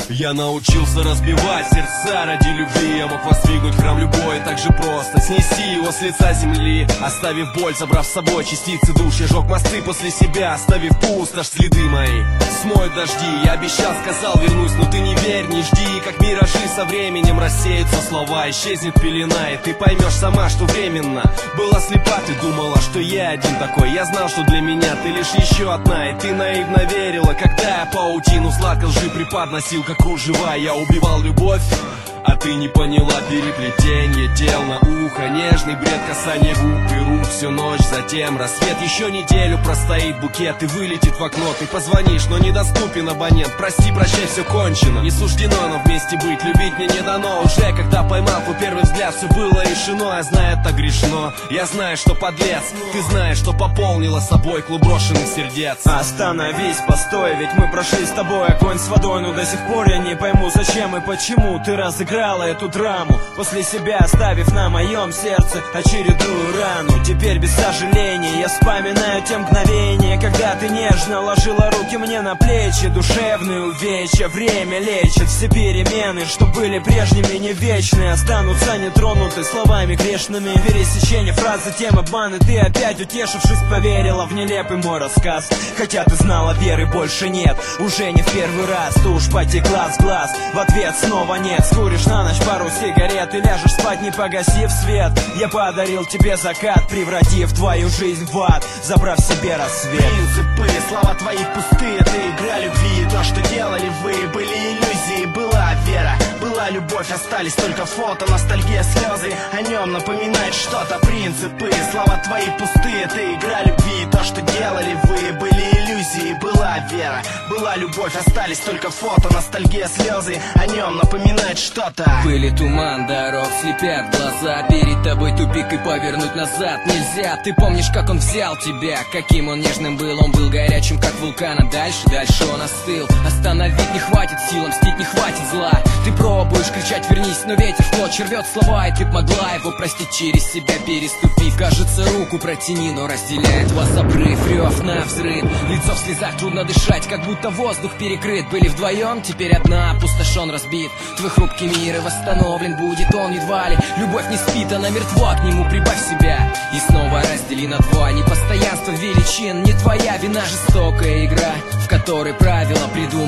Я научился разбивать сердца ради любви. Я мог воздвигнуть храм любой так же просто, снести его с лица земли, оставив боль, забрав с собой частицы душ. Я жег мосты после себя, оставив пустошь, следы мои смоют дожди. Я обещал, сказал, вернусь, но ты не верь, не жди. Как миражи со временем рассеются слова, исчезнет пелена, и ты поймешь сама, что временно была слепа. Ты думала, что я один такой, я знал, что для меня ты лишь еще одна. И ты наивно верила, когда я паутину сладко лжи преподносил, как кружева. Я убивал любовь, а ты не поняла переплетение тел на ухо, нежный бред, касание губ и рук всю ночь, затем рассвет. Еще неделю простоит букет и вылетит в окно. Ты позвонишь, но недоступен абонент. Прости, прощай, все кончено. Не суждено нам вместе быть, любить мне не дано. Уже когда поймал твой первый взгляд, все было решено. Я знаю, это грешно, я знаю, что подлец. Ты знаешь, что пополнила собой клуб брошенных сердец. Остановись, постой, ведь мы прошли с тобой огонь с водой. Но до сих пор я не пойму, зачем и почему ты разыграла эту драму, после себя оставив на моем сердце очередную рану. Теперь без сожаления я вспоминаю те мгновения, когда ты нежно ложила руки мне на плечи. Душевные увечья время лечит, все перемены, что были прежними, не вечные, останутся нетронуты словами грешными. Пересечение фразы, тем обман, и ты опять, утешившись, поверила в нелепый мой рассказ. Хотя ты знала, веры больше нет, уже не в первый раз. Тушь потекла с глаз, в ответ снова нет. Скуришь на ночь пару сигарет и ляжешь спать, не погасив свет. Я подарил тебе закат, превратив твою жизнь в ад, забрав себе рассвет. Принципы, слова твои пустые, это игра любви. То, что делали вы, были иллюзии. Была вера, была любовь, остались только фото, ностальгия, слезы. О нем напоминает что-то. Принципы, слова твои пустые, это игра любви. То, что делали вы, были иллюзии. Была вера, была любовь, остались только фото, ностальгия, слезы. О нем напоминает что-то. Пыль и туман дорог слепят глаза, перед тобой тупик и повернуть назад нельзя. Ты помнишь, как он взял тебя, каким он нежным был. Он был горячим, как вулкан, а дальше он остыл. Остановить не хватит сил, мстить не хватит зла. Ты пробуешь кричать вернись, но ветер в клочья рвет слова. И ты б могла его простить, через себя переступив. Кажется, руку протяни, но разделяет вас обрыв. Рев на взрыв, лицо в слезах, трудно дышать, как будто воздух перекрыт. Были вдвоем, теперь одна, опустошен, разбит. Твой хрупкий мир и восстановлен будет он едва ли. Любовь не спит, она мертва, к нему прибавь себя и снова раздели на два. Непостоянство величин, не твоя вина, жестокая игра, в которой правила придуманы